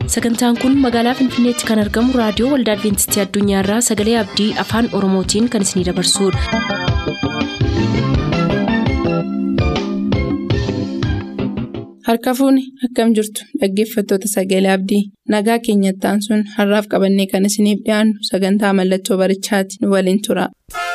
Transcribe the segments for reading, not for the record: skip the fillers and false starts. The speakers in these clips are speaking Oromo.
Sagantaan kun magaalaa Finfinneetti kan argamu raadiyoo Waldaa Adventistii Addunyaarraa Sagalee Abdii Afaan Oromootiin kan isinidabarsudha. Harka fuuni akkam jirtu dhaggeeffattoota Sagalee Abdii nagaa keenyattaan sun har'aaf qabannee kan isiniif dhiyaannu sagantaa mallattoo barichaati nu waliin tura.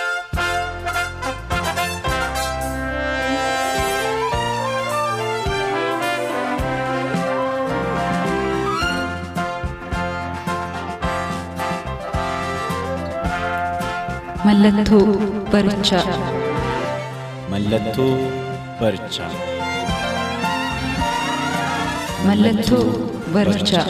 Mallattoo barichaa. Mallattoo barichaa. Mallattoo barichaa.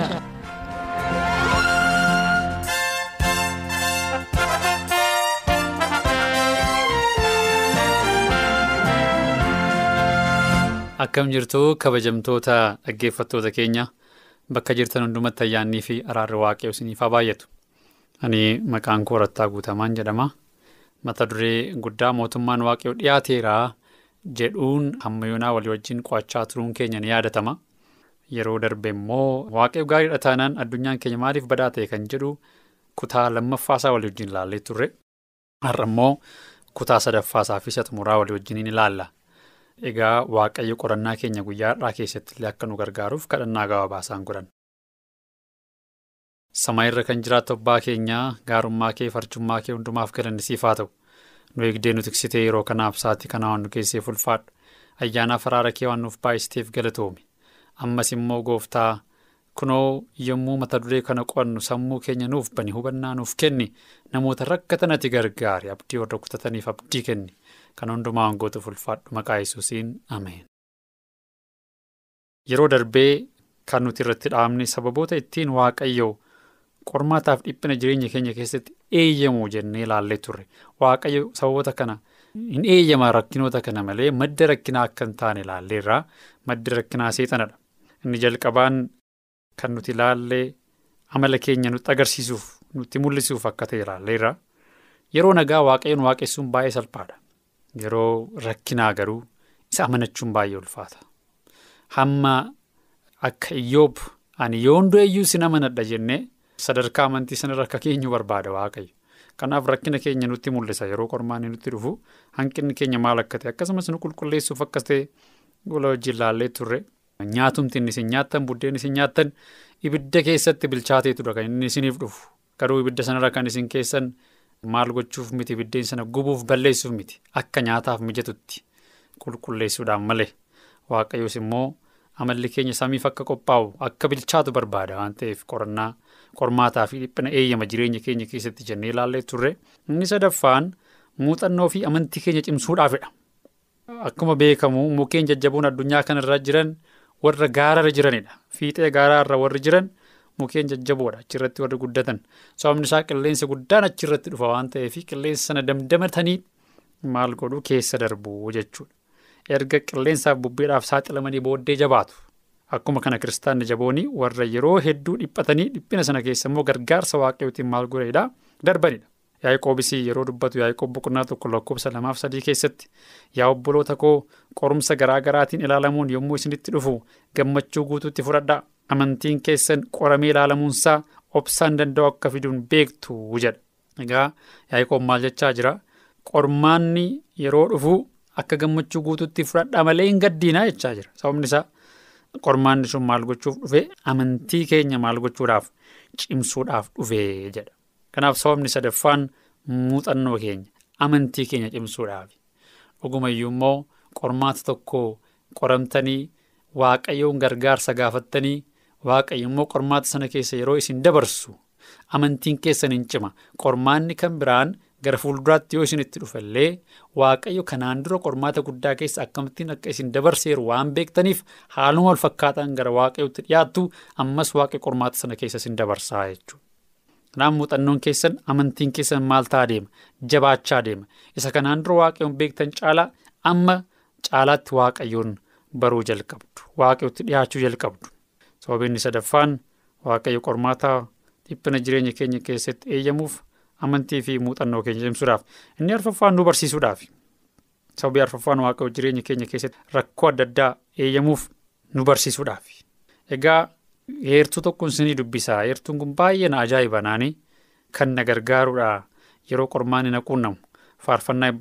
Akkam jirtu kabajamtoota dhaggeeffattoota keenya bakka jirtan hundumatti ayyaannii fi araarri waaqayyoo isiniif haa baay'atu. Ani maqaan koo Rattaa Guutamaan jedhama. Mata duree guddaa mootummaan waaqayyoo dhiyaateera jedhuun hamma yoonaa walii wajjin qo'achaa turuun keenya ni yaadatama. Yeroo darbe immoo waaqayyo gaariidha taanaan addunyaan keenya maaliif badaa ta'e kan jedhu kutaa lammaffaasaa walii wajjin ilaallee turre. Har'a immoo kutaa sadaffaasaa fi xumuraa walii wajjin ni ilaalla. Egaa waaqayyo qorannaa keenya guyyaa har'aa keessatti illee akka nu gargaaruuf kadhannaa gabaabaasaan godhan. Sama irra kan jiraattu abbaa keenyaa gaarummaa kee farcummaa kee hundumaaf galanni siif haa ta'u. Nu eegdee nu tiksitee yeroo kanaaf sa'aatii kana waan nu keessee ulfaadhu. Ayyaanaaf araara kee waan nuuf baay'isteef galatoomi. Ammas immoo gooftaa kunoo yommuu mata duree kana qo'annu sammuu keenya nuuf bani hubannaa nuuf kenni namoota rakkatan ati gargaari abdii warra kutataniif abdii kenni kan hundumaa hangootuuf ulfaadhu maqaa Yesuusiin ameen. Yeroo darbee kan nuti irratti dhaabne sababoota ittiin waaqayyoo qormaataaf dhiphina jireenya keenya keessatti eeyyamu jennee ilaallee turre. Waaqayyo sababoota kana hin eeyyama rakkinoota kana malee madda rakkinaa akka hin taane ilaalleerraa madda rakkinaa seexanadha. Inni jalqabaan kan nuti ilaallee amala keenya nutti agarsiisuuf nutti mul'isuuf akka ta'e ilaalleerraa. Yeroo nagaa waaqayyoon waaqessuun baay'ee salphaadha. Yeroo rakkinaa garuu isa amanachuun baay'ee ulfaata. Hamma akka Iyyoob ani yoon du'eyyuu sin amanadha jennee sadarkaa amantii sanarra akka keenyu barbaada waaqayyo. Kanaaf rakkina keenya nutti mul'isa yeroo qormaanni nutti dhufu hanqinni keenya maal akka ta'e akkasumas nu qulqulleessuuf akkas ta'e gola wajjin ilaallee turre. Nyaatumti inni isin nyaattan buddeen isin nyaattan ibidda keessatti bilchaateetudha kan inni isiniif dhufu. Garuu ibidda sanarra kan isin keessan maal gochuuf miti ibiddeen sana gubuuf balleessuuf miti akka nyaataaf mijatutti qulqulleessuudhaan malee. Waaqayyoos immoo amalli keenya samiif akka qophaa'u akka bilchaatu barbaada waan ta'eef qormaataa fi dhiphina eeyyama jireenya keenya keessatti jennee ilaallee turre. Inni sadaffaan muuxannoo fi amantii keenya cimsuudhaafidha. Akkuma beekamu mukkeen jajjaboon addunyaa kanarra jiran warra gaararra jiranidha. Fiixee gaaraarra warri jiran mukkeen jajjaboodha achirratti warri guddatan. Sababni isaa qilleensa guddaan achirratti dhufa waan ta'eef qilleensa sana damdamatanii maal godhu keessa darbu jechuudha. Erga qilleensaaf bubbeedhaaf saaxilamanii booddee jabaatu. Akkuma kana kiristaanni jaboonii warra yeroo hedduu dhiphatanii dhiphina sana keessa immoo gargaarsa waaqayyootiin maal godheedha darbanidha. Yaaqoobis yeroo dubbatu Yaaqoob boqonnaa 1:2-3 keessatti yaa obboloota koo qorumsa garaa garaatiin ilaalamuun yommuu isinitti dhufu gammachuu guutuutti fudhadhaa. Amantiin keessan qoramee ilaalamuunsaa obsaan danda'u akka fiduun beektu jedha. Egaa Yaaqoob maal jechaa jira? Qormaanni yeroo dhufu akka gammachuu guutuutti fudhadhaa malee hin gaddiinaa jechaa jira. Sababni isaa qormaanni sun maal gochuuf dhufe amantii keenya maal gochuudhaaf cimsuudhaaf dhufe jedha. Kanaaf sababni sadaffaan muuxannoo keenya amantii keenya cimsuudhaaf. Dhugumayyuu immoo qormaata tokko qoramtanii waaqayyoon gargaarsa gaafattanii waaqayyo immoo qormaata sana keessa yeroo isin dabarsu amantiin keessan hin cima. Qormaanni kan biraan gara fuulduraatti yoo isin itti dhufallee waaqayyo kanaan dura qormaata guddaa keessa akkamittiin akka isin dabarseeru waan beektaniif haaluma wal fakkaataan gara waaqayyootti dhiyaattu ammas waaqayyo qormaata sana keessa isin dabarsaa jechuudha. Kanaaf muuxannoon keessan amantiin keessan maal ta'aa deema jabaachaa deema. Isa kanaan dura waaqayyoon beektan caalaa amma caalaatti waaqayyoon baruu jalqabdu waaqayyootti dhiyaachuu jalqabdu. Sababni sadaffaan waaqayyo qormaata dhiphina jireenya keenya keessatti eeyyamuuf amantii fi muuxannoo keenya cimsuudhaaf. Inni arfaffaan nu barsiisuudhaaf. Sababii arfaffaan waaqayyo jireenya keenya keessatti rakkoo adda addaa eeyyamuuf nu barsiisuudhaaf. Egaa heertuu tokkoon isinii dubbisaa. Heertuun kun baay'ee na ajaa'iba naani kan na gargaarudha yeroo qormaan na quunnamu. Faarfannaa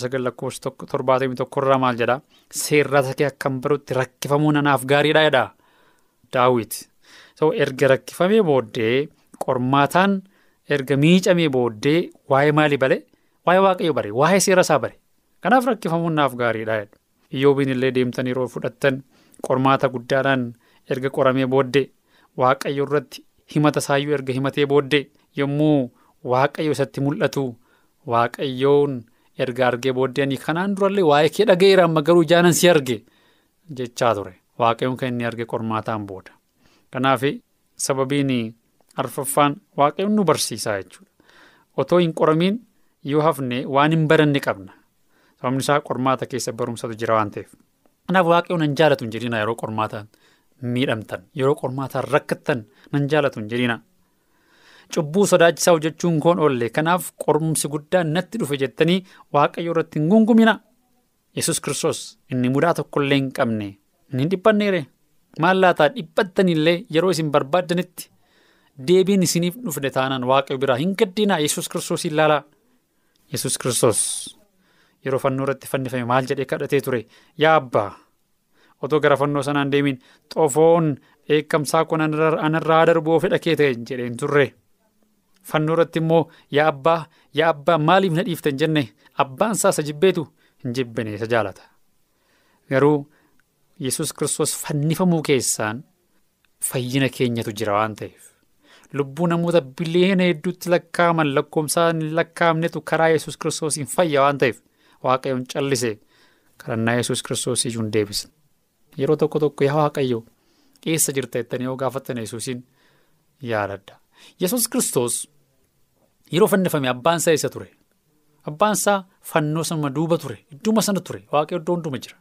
19:71 irraa maal jedhaa? Seerrata kee akkan barutti rakkifamuun anaaf gaariidha jedha Daawit. Erga rakkifamee booddee qormaataan erga miicamee booddee waa'ee maalii bare? Waa'ee Waaqayyo bare, waa'ee seera isaa bare. Kanaaf rakkifamuun naaf gaariidha jedha. Iyyoobiin illee deemtan yeroo fudhattan qormaata guddaadhaan erga qoramee booddee Waaqayyo irratti himata isaayyuu erga himatee booddee yommuu Waaqayyo isatti mul'atu Waaqayyoon erga argee booddee ani kanaan durallee waa'ee kee dhaga'eera amma garuu ijaanan si arge jechaa ture. Waaqayyoon kan inni arge qormaataan booda. Kanaaf sababiin arfaffaan Waaqayyoon nu barsiisaa jechuudha. Otoo hin qoramiin yoo hafne waan hin baranne qabna. Sababni isaa qormaata keessa barumsatu jira waan ta'eef. Kanaaf Waaqayyoon nan jaalatu hin jedhina yeroo qormaataan miidhamtan, yeroo qormaataan rakkattan nan jaalatu hin jedhina. Cubbuu sodaachisaa hojjechuun koon oolle kanaaf qorumsi guddaan natti dhufe jettanii Waaqayyo irratti hin gungumina. Yesus Kiristoos inni mudaa tokkollee hin qabne inni dhiphanneere. Maal laataa dhiphattanillee yeroo isin barbaaddanitti deebiin isiniif dhufne taanaan Waaqayyo biraa hin gaddinaa. Yesus Kiristoos ilaalaa. Yesus Kiristoos yeroo fannoo irratti fannifame maal jedhee kadhatee ture? Yaa Abbaa, otoo gara fannoo sanaan deemin xofoon eekkamsaa kun anarraa darbuu fedha kee ta'e jedheen turre. Fannoo irratti immoo yaa abbaa maaliif na dhiiftan jenne? Abbaan isaa isa jibbeetu hin jibbine, isa jaalata. Garuu Yesus Kiristoos fannifamuu keessaan fayyina keenyatu jira waan ta'eef lubbuu namoota biliyoona hedduutti lakkaaman lakkoomsaan hin lakkaamnetu karaa Yesus Kiristoosiin fayya waan ta'eef Waaqayyoon callise kadhannaa Yesus Kiristoos iyyuu hin deebisne. Yeroo tokko yaa Waaqayyo eessa jirta jettanii yoo gaafattan Yesuusiin yaadadha. Yesus Kiristoos yeroo fannifame abbaan isaa eessa ture? Abbaan isaa fannoo sana duuba ture, idduma sana ture. Waaqayyo iddoo hunduma jira.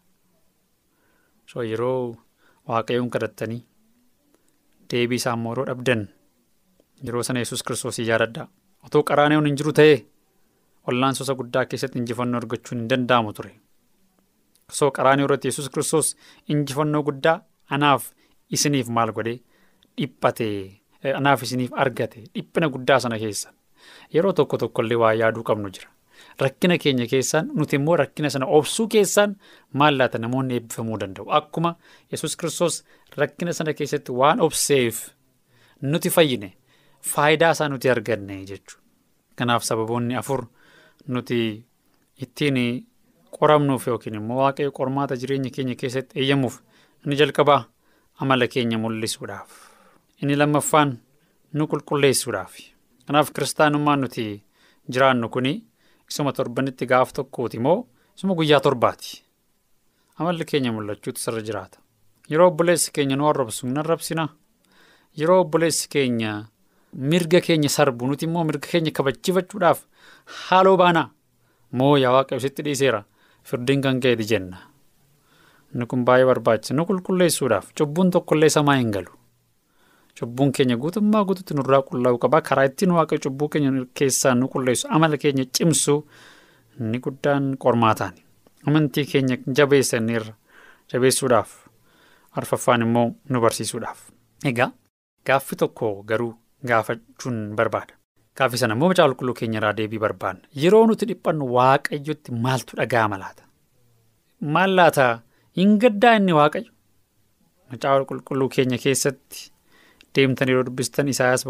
Yeroo Waaqayyoon kadhattanii deebii isaa immoo yeroo dhabdan yeroo sana Yesus Kiristoos yaadadha. Otoo qaraaniyoon hin jiru ta'ee wallaansoo guddaa keessatti injifannoo argachuun hin danda'amu ture. Qaraaniyoo irratti Yesus Kiristoos injifannoo guddaa anaaf isiniif maal godhee dhiphatee anaaf isiniif argate dhiphina guddaa sana keessa yeroo tokkollee waa yaaduu qabnu jira. Rakkina keenya keessaan nuti immoo rakkina sana obsuu keessaan maal laata namoonni eebbifamuu danda'u. Akkuma Yesus Kiristoos rakkina sana keessatti waan obseef nuti fayyine faayidaa isaa nuti arganne jechuudha. Kanaaf sababoonni 4 nuti ittiin qoramnuuf yookiin immoo Waaqayyo qormaata jireenya keenya keessatti eeyyamuuf inni jalqabaa amala keenya mul'isuudhaaf. Inni lammaffaan nu qulqulleessuudhaaf. Kanaaf kiristaanummaan nuti jiraannu kuni isuma torbanitti gaaf tokkooti moo isuma guyyaa torbaati. Amalli keenya mul'achuutu sirra jiraata. Yeroo obboleessi keenya nu arrabsu hin arrabsina. Yeroo obboleessi keenya mirga keenya sarbu nuti immoo mirga keenya kabachiifachuudhaaf haaloo baana. Moo yaa Waaqayyo sitti dhiiseera firdiin kan ka'eeti jenna. Inni kun baay'ee barbaachisa. Nu qulqulleessuudhaaf cubbuun tokkollee samaa hin galu. Cubbuun keenya guutummaa guututti nurraa qulqullaa'uu qaba. Karaa ittiin Waaqayyo cubbuu keenya keessaa nu qulleessu amala keenya cimsu inni guddaan qormaataani. Amantii keenya jabeessuudhaaf arfaffaan immoo nu barsiisuudhaaf. Egaa gaaffi tokko garuu gaafachuun barbaada. Gaaffii sana immoo macaafa qulqulluu keenya irraa deebii barbaadna. Yeroo nuti dhiphannu Waaqayyotti maaltu dhaga'ama laata? Maal laata hin gaddaa inni Waaqayyo? Macaafa qulqulluu keenya keessatti deemtan yeroo dubbistan Isaayaas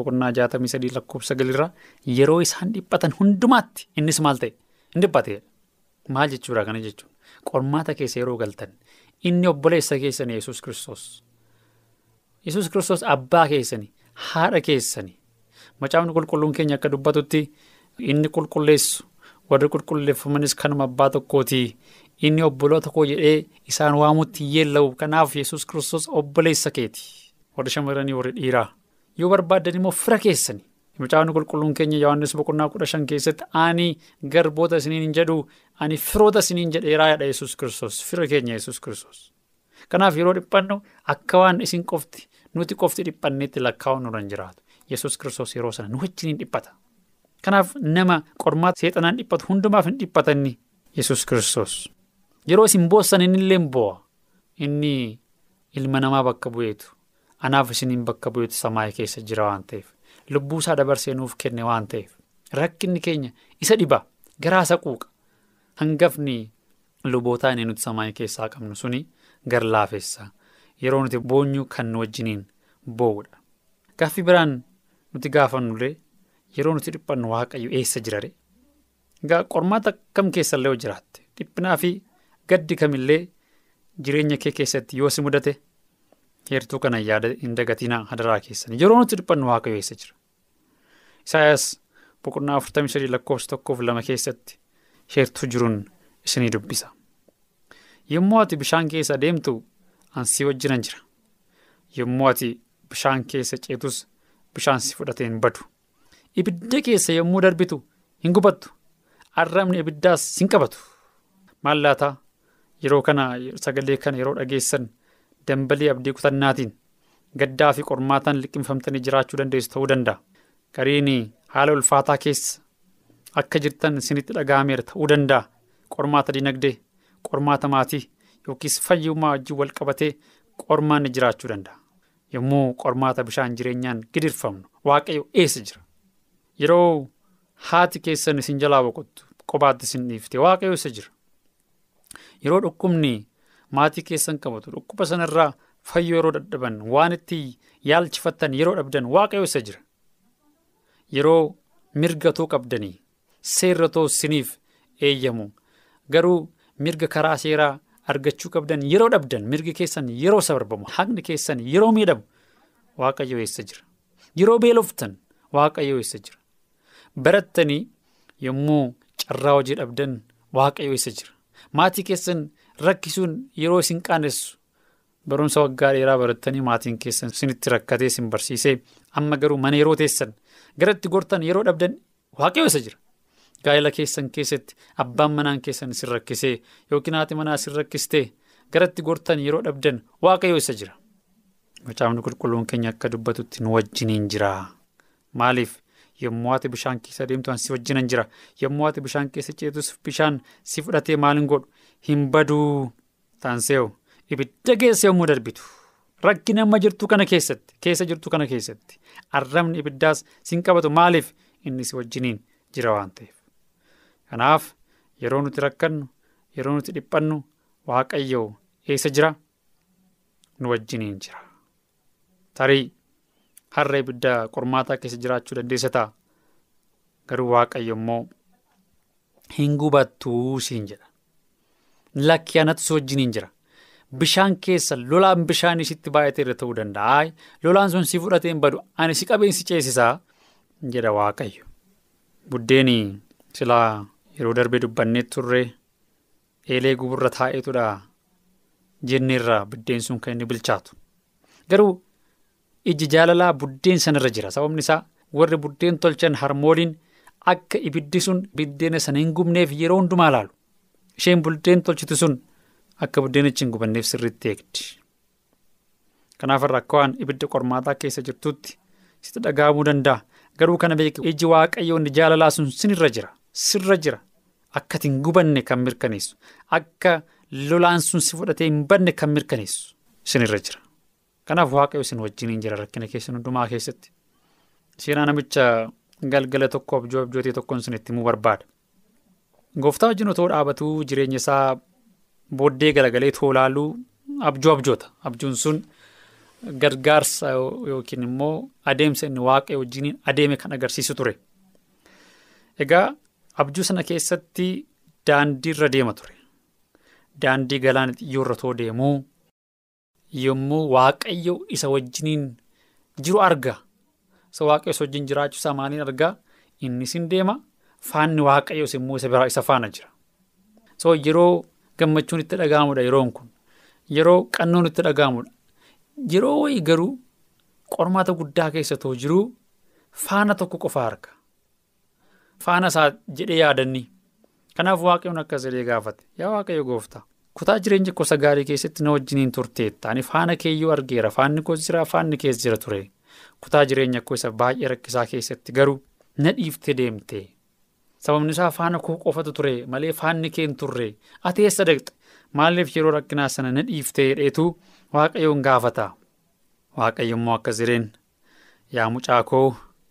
63:9 yeroo isaan dhiphatan hundumaatti innis maal ta'e? Hin dhiphatee. Maal jechuudha kana jechuun? Qormaata keessa yeroo galtan inni obboleessa keessanii Yesus Kiristoos. Yesus Kiristoos abbaa keessanii, haadha keessanii. Macaafni qulqulluun keenya akka dubbatutti inni qulqulleessu warri qulqulleeffamanis kanuma abbaa tokkooti. Inni obboloota koo jedhee isaan waamutti yeella'u. Kanaaf Yesus Kiristoos obboleessa keeti. Warri shamarranii warri dhiiraa yoo barbaaddan immoo fira keessanii. Macaafni qulqulluun keenya Yohaannis 15 keessatti ani garboota isiniin hin jedhu ani firoota isiniin jedheeraa jedha Yesus Kiristoos. Fira keenya Yesus Kiristoos. Kanaaf yeroo dhiphannu akka waan isin qofti nuti qofti dhiphanneetti lakkaa'uun nurra hin jiraatu. Yesus Kiristoos yeroo sana nu wajjin dhiphata. Kanaaf nama qormaata seexanaan dhiphatu hundumaaf hin dhiphatanni Yesus Kiristoos. Yeroo isin boossan inni illee bo'a. Inni ilma namaa bakka bu'eetu anaaf isiniin bakka bu'eetu samaayii keessa jira waan ta'eef lubbuu isaa dabarsee nuuf kenne waan ta'eef rakkinni keenya isa dhiba garaa isa quuqa hangafni lubootaa inni nuti samaayii keessaa qabnu suni gar laafessa yeroo nuti boonyu kan nu wajjiniin boo'udha. Gaaffii biraan nuti gaafannullee yeroo nuti dhiphannu waaqayyo eessa jirare? Qormaata kam keessallee yoo jiraatte dhiphinaa fi gaddi kamillee jireenya kee keessatti yoo si mudate heertuu kana yaada hin dagatinaa hadaraa keessan yeroo nuti dhiphannu waaqayyo eessa jira? Isaayaas boqonnaa 43:1-2 keessatti heertuu jiruun isinii dubbisa. Yommuu ati bishaan keessa deemtu ansii wajjinan jira. Yommuu ati bishaan keessa ceetus bishaan si fudhatee hin badu. Ibidda keessa yommuu darbitu hin gubattu. Arrabni ibiddaas sin qabatu. Maal laataa yeroo kana sagalee kana yeroo dhageessan dambalii abdii kutannaatiin gaddaa fi qormaataan liqimfamtanii jiraachuu dandeessu ta'uu danda'a. Gariin haala ulfaataa keessa akka jirtan isinitti dhaga'ameera ta'uu danda'a. Qormaata dinagdee, qormaata maatii yookiis fayyummaa wajjin wal qabatee qormaanni jiraachuu danda'a. Yommuu qormaata bishaan jireenyaan gidirfamnu waaqayyo eessa jira? Yeroo haati keessan isin jalaa boqottu qobaatti isin dhiifte waaqayyo eessa jira? Yeroo dhukkubni maatii keessan qabatu dhukkuba sanarraa fayyoo yeroo dadhaban waan itti yaalchifattan yeroo dhabdan waaqayyo eessa jira? Yeroo mirgatoo qabdanii seerratoo isiniif eeyyamu garuu mirga karaa seeraa argachuu qabdan yeroo dhabdan mirgi keessan yeroo sabarbamu haqni keessan yeroo miidhamu waaqayyo eessa jira? Yeroo beeloftan waaqayyo eessa jira? Barattanii yommuu carraa hojii dhabdan waaqayyo eessa jira? Maatii keessan rakkisuun yeroo isin qaanessu barumsa waggaa dheeraa barattanii maatiin keessan isinitti rakkatee isin barsiisee amma garuu mana yeroo teessan garatti gortan yeroo dhabdan waaqayyo eessa jira? Gaa'ela keessan keessatti abbaan manaan keessan isin rakkisee yookiin haati manaa isin rakkistee garatti gortan yeroo dhabdan waaqayyo eessa jira? Macaafni qulqulluun keenya akka dubbatutti nu wajjiniin jira. Maaliif? Yommuu ati bishaan keessa deemtu ansi wajjinan jira. Yommuu ati bishaan keessa ceetus bishaan si fudhatee maal hin godhu? Hin baduu. Taansee'u ibidda keessa yommuu darbitu rakkin amma jirtu kana keessatti arrabni ibiddaas sin qabatu maaliif? Inni si wajjiniin jira waan ta'eef. Kanaaf yeroo nuti rakkannu yeroo nuti dhiphannu waaqayyo eessa jira? Nu wajjiniin jira. Tarii har'a ibidda qormaataa keessa jiraachuu dandeessa ta'a. Garuu waaqayyo immoo hin gubattuu siin jedha. Lakki anatu si wajjiniin jira. Bishaan keessa lolaan bishaanii sitti baay'atee irra ta'uu danda'a. Lolaan sun si fudhatee hin badu ani si qabeen si ceesisaa jedha waaqayyo. Buddeeni silaa yeroo darbee dubbannee turre eelee guburra taa'eetudha jenneerra buddeen sun kan inni bilchaatu. Garuu iji jaalalaa buddeen sanarra jira. Sababni isaa warri buddeen tolchan harmooliin akka ibiddi sun buddeena sana hin gubneef yeroo hundumaa laalu. Isheen buddeen tolchitu sun akka buddeenichi hin gubanneef sirriitti eegdi. Kanaaf rakkoon ibidda qormaataa keessa jirtutti sitti dhaga'amuu danda'a. Garuu kana beeku iji waaqayyoon jaalalaa sun sirra jira. Akka hin gubanne kan mirkaneessu. Akka lolaan sun si fudhatee hin badne kan mirkaneessu sinirra jira. Kanaaf waaqayyo isin wajjiniin jira rakkina keessan hundumaa keessatti. Seenaa namicha galgala tokko abjootee tokkoon isinitti himuu barbaada. Gooftaa wajjin otoo dhaabatuu jireenya isaa booddee galagalee toolaaluu abjoota. Abjuun sun gargaarsa yookiin immoo adeemsa inni waaqayyo wajjiniin adeeme kan agarsiisu ture. Egaa abjuu sana keessatti daandii irra deema ture. Daandii galaana xiyyoorra too deemuu yommuu waaqayyo isa wajjiniin jiru arga. Isa waaqayyo isa wajjin jiraachuu isaa maaliin argaa? Inni sin deema faanni waaqayyo immoo isa faana jira. So yeroo gammachuun itti dhaga'amudha yeroon kun. Yeroo qannoon itti dhaga'amudha. Yeroo wayii garuu qormaata guddaa keessa too jiru faana tokko qofa arga. Faana isaa jedhee yaadanni. Kanaaf waaqayyoon akkas jedhee gaafate. Yaa waaqayyo gooftaa. Kutaa jireenya gosa gaarii keessatti na wajjiniin turteetta. Ani faana keeyyuu argeera. Faanni koos jira. Faanni kees jira ture. Kutaa jireenya koo isa baay'ee rakkisaa keessatti garuu na dhiiftee deemte. Sababni isaa faana koo qofatu ture malee faanni kee hin turre. Ati eessa dhaqxe? Maaliif yeroo rakkinaa sana na dhiiftee dheetu waaqayyoon gaafata? Waaqayyo immoo akkas jedheen, yaa mucaa koo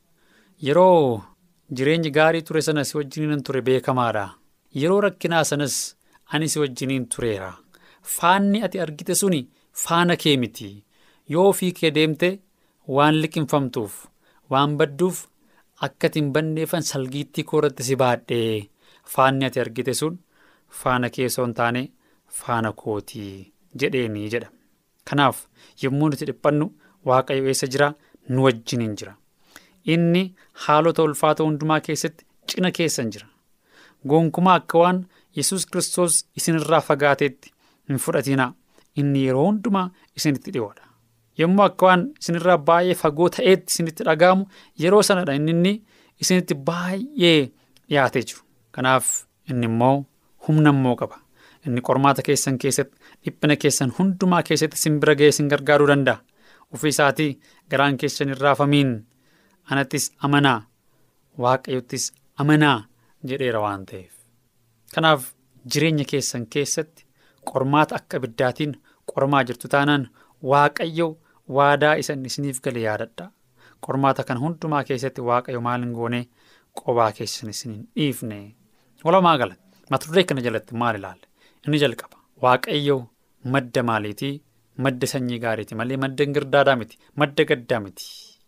yeroo jireenyi gaarii ture sana si wajjiniin ture beekamaadha. Yeroo rakkinaa sanas ani si wajjiniin tureera. Faanni ati argite suni faana kee miti. Yoo ofii kee deemte waan liqinfamtuuf waan badduuf akka ati hin banneeffan salgiittii koo irratti si baadhee. Faanni ati argite sun faana kee osoo hin taane faana kootii jedheeni jedha. Kanaaf yommuu nuti dhiphannu Waaqayyo eessa jira? Nu wajjiniin jira. Inni haalota ulfaatoo hundumaa keessatti cina keessan jira. Gonkumaa akka waan Yesuus Kiristoos isinirraa fagaateetti hin fudhatinaa. Inni yeroo hundumaa isinitti dhiyoodha. Yommuu akka waan isinirraa baay'ee fagoo ta'eetti isinitti dhaga'amu yeroo sanadha inni isinitti baay'ee dhiyaatee jiru. Kanaaf inni immoo humna immoo qaba. Inni qormaata keessan keessatti dhiphina keessan hundumaa keessatti isin bira ga'ee isin gargaaruu danda'a. Ofii isaatii garaan keessan hin raafamiin anattis amanaa Waaqayyottis amanaa jedheera waan ta'eef. Kanaaf jireenya keessan keessatti qormaata akka ibiddaatiin qormaa jirtu taanaan Waaqayyo waadaa isan isiniif gale yaadadha. Qormaata kan hundumaa keessatti Waaqayyo maal hin goone qobaa keessan isin hin dhiifne. Walumaa galatti mata duree kana jalatti maal ilaalle? Inni jalqaba Waaqayyo madda maaliitii? Madda sanyii gaariiti malee madda girdaadaa miti, madda gaddaa miti.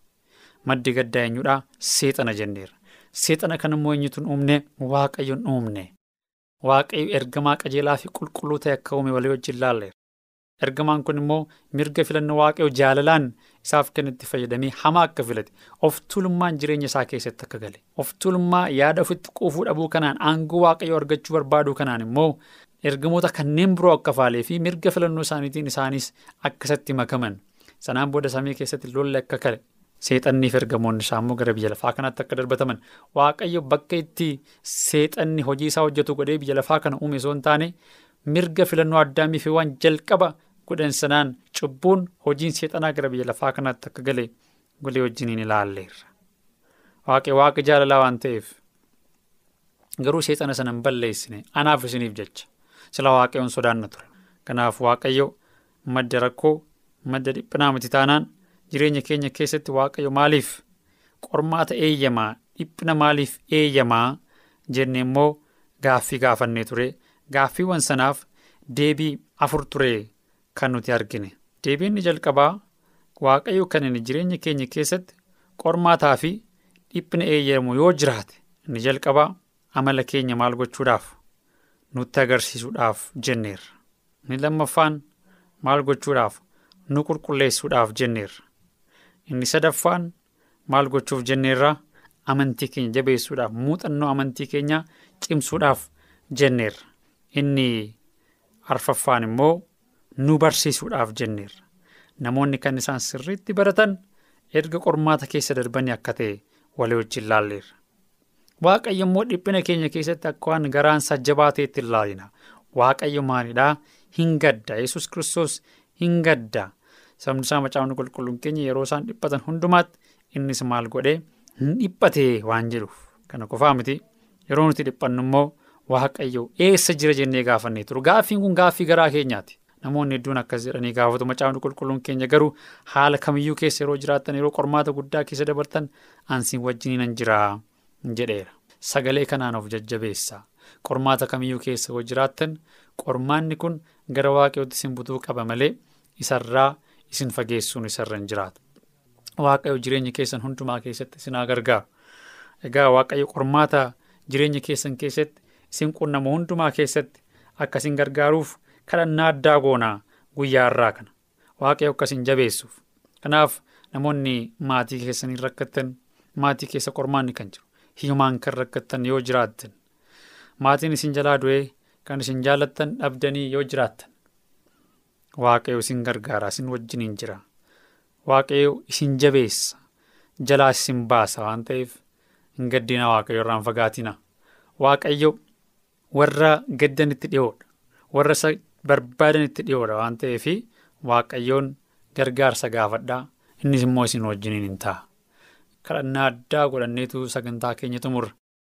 Maddi gaddaa eenyudha? Seexana jenneera. Seexana kan immoo eenyutu hin uumne? Waaqayyoon uumne. Waaqayyo ergamaa qajeelaa fi qulqulluu ta'e akka uume walii wajjin ilaalleera. Ergamaan kun immoo mirga filannoo Waaqayyo jaalalaan isaaf kennetti fayyadamee hamaa akka filate, of tuulummaan jireenya isaa keessatti akka gale, of tuulummaa yaada ofitti quufuu dhabuu kanaan aangoo Waaqayyo argachuu barbaaduu kanaan immoo ergamoota kanneen biroo akka faalee fi mirga filannoo isaaniitiin isaanis akkasatti makaman. Sanaan booda samii keessatti lolli akka kale. Seexannii fi ergamoonni isaa immoo gara biyya lafaa kanaatti akka darbataman. Waaqayyo bakka itti seexanni hojii isaa hojjetu godhee biyya lafaa kana uume osoo hin taane mirga filannoo Addaamii fi waan jalqaba godhan sanaan cubbuun hojiin seexanaa gara biyya lafaa kanaatti akka gale golee wajjiniin ilaalleerra. Waaqa jaalalaa waan ta'eef garuu seexana sana hin balleessine anaaf isiniif jecha. Sila Waaqayyoon sodaanna ture. Kanaaf Waaqayyo madda rakkoo, madda dhiphinaa miti taanaan jireenya keenya keessatti Waaqayyo maaliif qormaata eeyyamaa, dhiphina maaliif eeyyamaa jenne immoo gaaffii gaafannee ture. Gaaffiiwwan sanaaf deebii 4 ture kan nuti argine. Deebiin jalqabaa Waaqayyo kan inni jireenya keenya keessatti qormaataa fi dhiphina eeyyamu yoo jiraate inni jalqabaa amala keenya maal gochuudhaaf nutti agarsiisuudhaaf jenneerra. Inni lammaffaan maal gochuudhaaf nu qulqulleessuudhaaf jenneerra. Inni sadaffaan maal gochuuf jenneerra? Amantii keenya jabeessuudhaaf, muuxannoo amantii keenya cimsuudhaaf jenneerra. Inni arfaffaan immoo nu barsiisuudhaaf jenneerra. Namoonni kan isaan sirriitti baratan erga qormaata keessa darbanii akka ta'e walii wajjin ilaalleerra. Waaqayyo immoo dhiphina keenya keessatti akka waan garaansaa jabaateetti ilaalina. Waaqayyo maalidhaa? Hin gadda. Yesuus Kiristoos hin gadda. Sabni isaa macaafni qulqulluun keenya yeroo isaan dhiphatan hundumaatti innis maal godhee hin dhiphatee waan jedhuuf. Kana qofaa miti. Yeroo nuti dhiphannu immoo Waaqayyo eessa jira jennee gaafannee turu. Gaaffiin kun gaaffii garaa keenyaati. Namoonni hedduun akkas jedhanii gaafatu. Macaafni qulqulluun keenya garuu haala kamiyyuu keessa yeroo jiraattan, yeroo qormaata guddaa keessa dabartan ansiin wajjiniin nan jiraa jedheera. Sagalee kanaan of jajjabeessaa. Qormaata kamiyyuu keessa yoo jiraattan qormaanni kun gara Waaqayyootti isin butuu qaba malee isarraa isin fageessuun isarra hin jiraatu. Waaqayyo jireenya keessan hundumaa keessatti isin haa gargaaru. Egaa Waaqayyo qormaata jireenya keessan keessatti isin qunnamu hundumaa keessatti akka isin gargaaruuf kadhannaa addaa goonaa guyyaa irraa kana. Waaqayyo akka isin jabeessuuf. Kanaaf namoonni maatii keessanii rakkattan, maatii keessa qormaanni kan jiru. Hiyyummaan kan rakkattan yoo jiraattan, maatiin isin jalaa du'ee kan isin jaalattan dhabdanii yoo jiraattan, Waaqayyo isin gargaara, isin wajjiniin jira. Waaqayyo isin jabeessa, jalaa isin baasa waan ta'eef hin gaddina Waaqayyo irraan fagaatina. Waaqayyo warra gaddanitti dhiyoodha, warra isa barbaadanitti dhiyoodha waan ta'eef Waaqayyoon gargaarsa gaafadhaa, innis immoo isin wajjiniin hin ta'a. Kadhannaa addaa godhanneetu sagantaa keenya xumurra.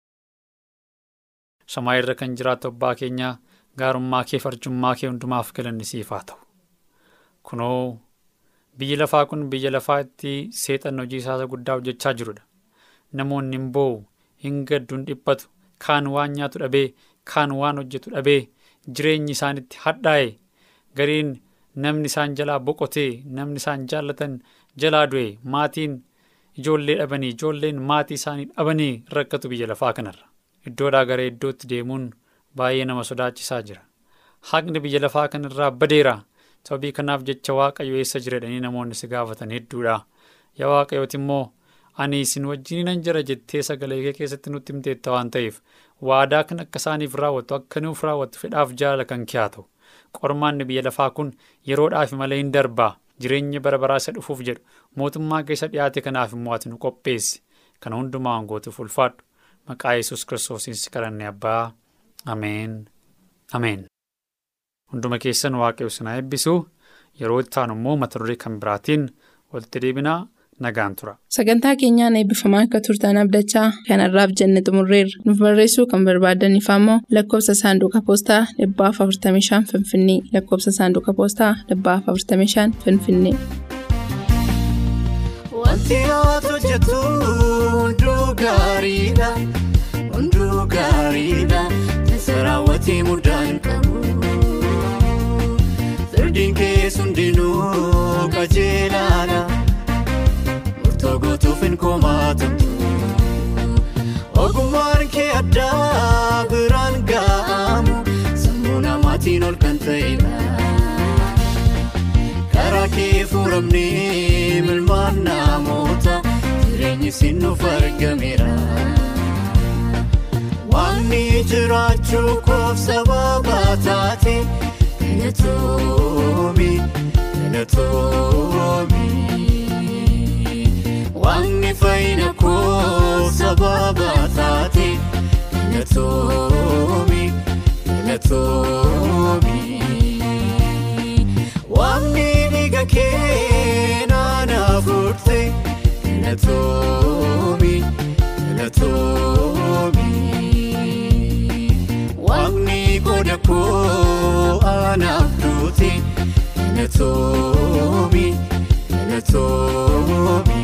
Samaa irra kan jiraatu abbaa keenya gaarummaa kee farjummaa kee hundumaaf galanni siif haa ta'u. Kunoo Biyyi lafaa kun biyya lafaatti seexan hojii isaa guddaa hojjechaa jirudha. Namoonni hin boo'u, hin gaddu, hin dhiphatu, kaan waan nyaatu dhabee, kaan waan hojjetu dhabee, jireenyi isaanitti hadhaa'e, gariin namni isaan jalaa boqotee, namni isaan jaallatan jalaa du'e, maatiin ijoollee dhabanii, ijoolleen maatii isaanii dhabanii rakkatu biyya lafaa kanarra. Iddoodhaa gara iddootti deemuun baay'ee nama sodaachisaa jira. Haqni biyya lafaa kanarraa badeera. Sababii kanaaf jecha Waaqayyo eessa jira jedhanii namoonni si gaafatan hedduudha. Yaa Waaqayyooti immoo ani isin wajjin nan jira jettee sagalee kee keessatti nutti himteetta waan ta'eef waadaa kan akka isaaniif raawwatu akka nuuf raawwatu fedhaaf jaalala kan kee haa ta'u. Qormaanni biyya lafaa kun yeroodhaaf malee hin darbaa. Jireenya bara baraa isa dhufuuf jedhu mootummaa keessa dhiyaate kanaaf immoo ati nu qopheessi. Kana hundumaa gootuuf ulfaadhu. Maqaa Yesuus Kiristoosiin si kadhanne Abbaa. Ameen. Ameen. Hunduma keessan Waaqayyo isin haa eebbisu. Yeroo itti aanu immoo mata duree kan biraatiin walitti deebinaa nagaan tura. Sagantaa keenyaan eebbifamaa akka turtan abdachaa kanarraaf jenne xumurreerra. Nuuf barreessuu kan barbaadaniif ammoo lakkoofsa saanduqa poostaa 45 Finfinnee lakkoofsa saanduqa poostaa 45 Finfinnee. Wanti ati hojjetu hunduu gaariidha, hunduu gaariidha, isa raawwatee mudaan qabu. Sirdiin kee hundinuu qajeelaadha, murtoo gootuuf hin komaatamtu. Ogummaan kee addaa biraan ga'amu, sammuu namaatiin ol kan ta'edha. Karaa kee furamnee milmaan namoota, jireenyi siin nuuf argameera. Waaqni jiraachuu koof sababa taate, Galatoomi, galatoomi. Waaqni fayyina koof sababa taate, galatoomi, galatoomi. Waaqni dhiiga kee naaf furte, galatoomi, galatoomi. Waaqni qooda koo anaaf duute, galatoomi, galatoomi.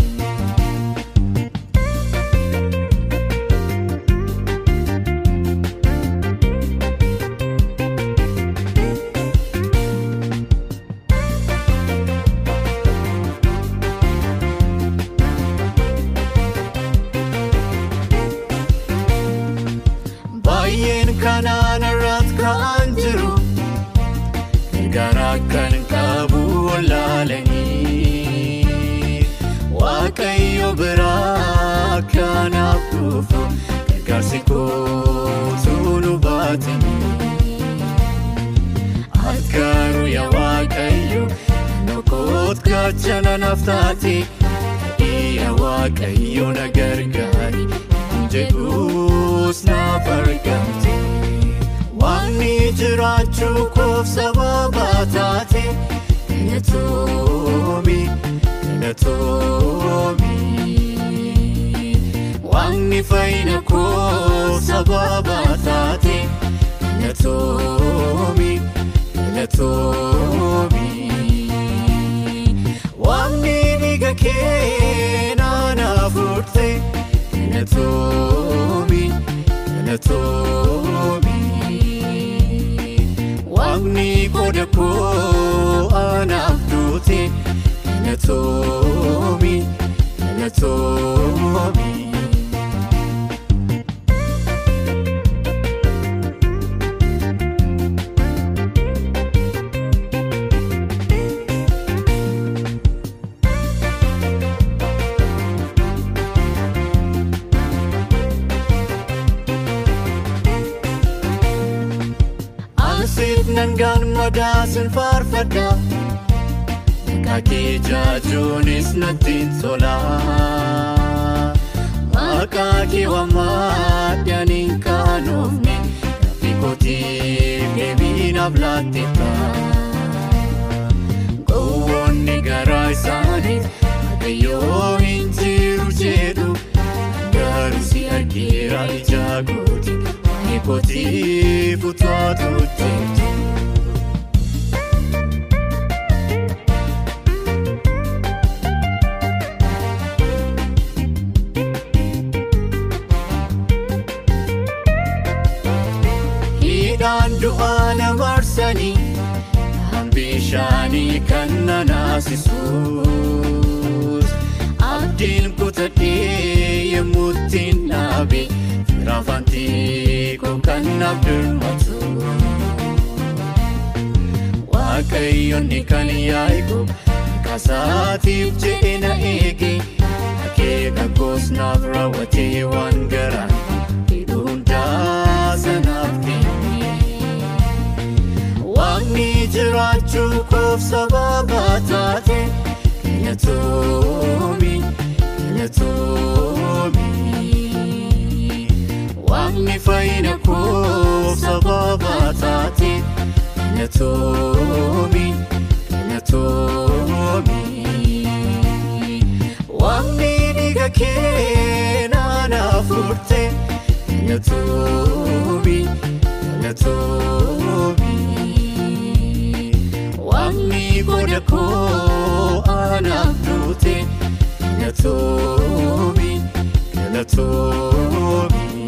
Kanaan irratti ka'an jiru, gargaara kan qabu laalanii. Waaqayyo biraa kanaaf dhufu, gargaarsi kootu nu baatanii. Garuu yaa Waaqayyo, nokoot gaachana naaf taate, yaa Waaqayyo na gargaari, jedhuus naaf argamte. Waaqni jiraachuu koof sababa taate, galatoomi, galatoomi. Waaqni fayyina koof sababa taate, galatoomi, galatoomi. Waaqni dhiiga kee naaf furte, galatoomi, galatoomi. Waaqni qooda koo anaaf duute, galatoomi, galatoomi. Nangaan madaasin faarfadha, kakee jaajuunis natti tola. Maqaa kee waammadhaniin kaanoofne, gaaffii kootiif deebii naaf laatteetta. Gowwoonni garaa isaaniif Waaqayyoo hin jiru jedhu, garuu si argeera ija kooti, waa'ee kootiif utwaatu jeetu. naasisuus abdiin kutadhee yemmuttiin dhaabe firaafantii koo kan naaf dirmatu waaqayyoonni kan yaa'iku kasaatiif jedhee na eege akeeka koos naaf raawwatee waan garaan hidhuu hundaa sanaaf kenne waaqni jiraachuu koof sababa taate galatoomi waaqni fayyina koof sababa taate galatoomi waaqni dhiiga kee naaf furte galatoomi waaqni qooda koo anaaf duute galatoomi